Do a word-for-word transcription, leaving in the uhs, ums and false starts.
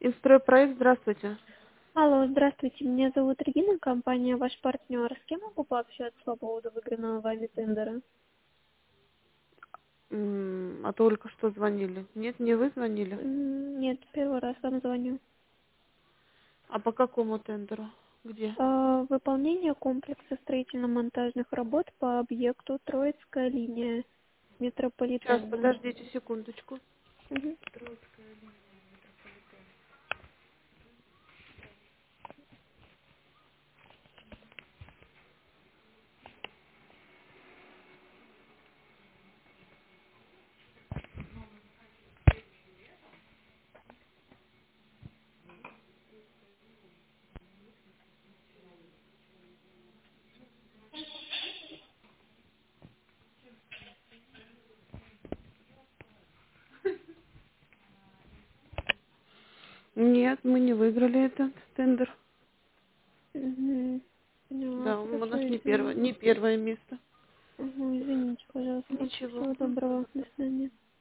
Инстройпроект, здравствуйте. Алло, здравствуйте, меня зовут Регина, компания «Ваш партнер». С кем могу пообщаться по поводу выигранного вами тендера? М, А только что звонили. Нет, не вы звонили. М, Нет, первый раз вам звоню. А по какому тендеру? Где? А, Выполнение комплекса строительно-монтажных работ по объекту Троицкая линия Сейчас, метрополитена. подождите секундочку. Мгм. Нет, мы не выиграли этот тендер. Мгм. Поняла, Да, у хорошо, нас не первое, извините. не первое место. Ага, извините, пожалуйста. Ничего. Всего Мгм. доброго, до свидания.